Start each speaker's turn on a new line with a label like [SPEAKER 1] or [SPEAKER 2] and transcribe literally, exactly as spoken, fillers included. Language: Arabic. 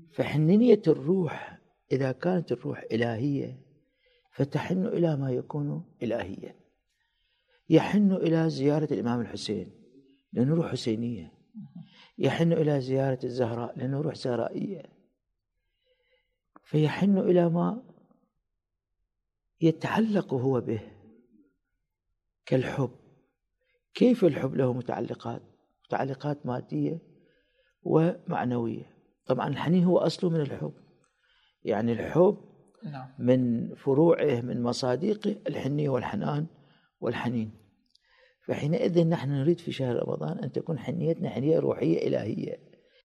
[SPEAKER 1] فحنية الروح إذا كانت الروح إلهية فتحن إلى ما يكون إلهيا. يحن إلى زيارة الإمام الحسين لأنه روح حسينية، يحن إلى زيارة الزهراء لأنه روح زهرائية، فيحن إلى ما يتعلق هو به كالحب. كيف الحب له متعلقات؟ متعلقات مادية ومعنوية. طبعا الحنين هو أصله من الحب، يعني الحب من فروعه من مصادقه الحنية والحنان والحنين. فحينئذ نحن نريد في شهر رمضان أن تكون حنيتنا حنية روحية إلهية،